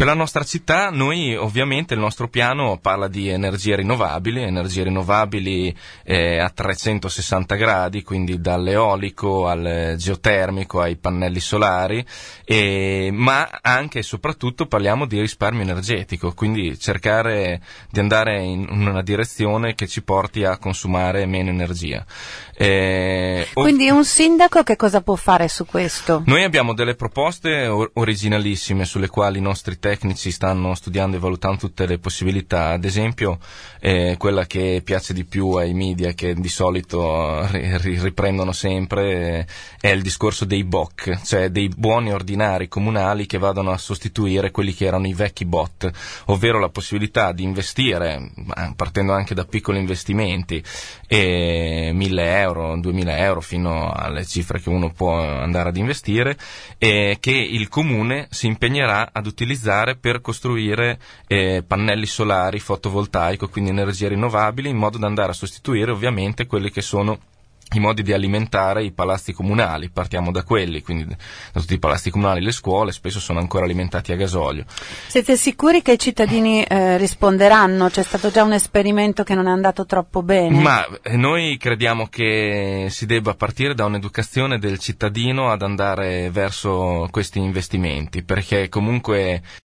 Per la nostra città, noi ovviamente il nostro piano parla di energie rinnovabili a 360 gradi, quindi dall'eolico al geotermico ai pannelli solari, ma anche e soprattutto parliamo di risparmio energetico, quindi cercare di andare in una direzione che ci porti a consumare meno energia. Quindi un sindaco che cosa può fare su questo? Noi abbiamo delle proposte originalissime sulle quali i nostri tecnici stanno studiando e valutando tutte le possibilità. Ad esempio, quella che piace di più ai media, che di solito riprendono sempre, è il discorso dei BOC, cioè dei buoni ordinari comunali che vadano a sostituire quelli che erano i vecchi bot, ovvero la possibilità di investire, partendo anche da piccoli investimenti, 1.000 euro, 2.000 euro, fino alle cifre che uno può andare ad investire, che il comune si impegnerà ad utilizzare per costruire pannelli solari fotovoltaico, quindi energie rinnovabili, in modo da andare a sostituire ovviamente quelli che sono i modi di alimentare i palazzi comunali. Partiamo da quelli, quindi da tutti i palazzi comunali. Le scuole spesso sono ancora alimentati a gasolio. Siete sicuri che i cittadini risponderanno? C'è stato già un esperimento che non è andato troppo bene? Ma noi crediamo che si debba partire da un'educazione del cittadino ad andare verso questi investimenti, perché comunque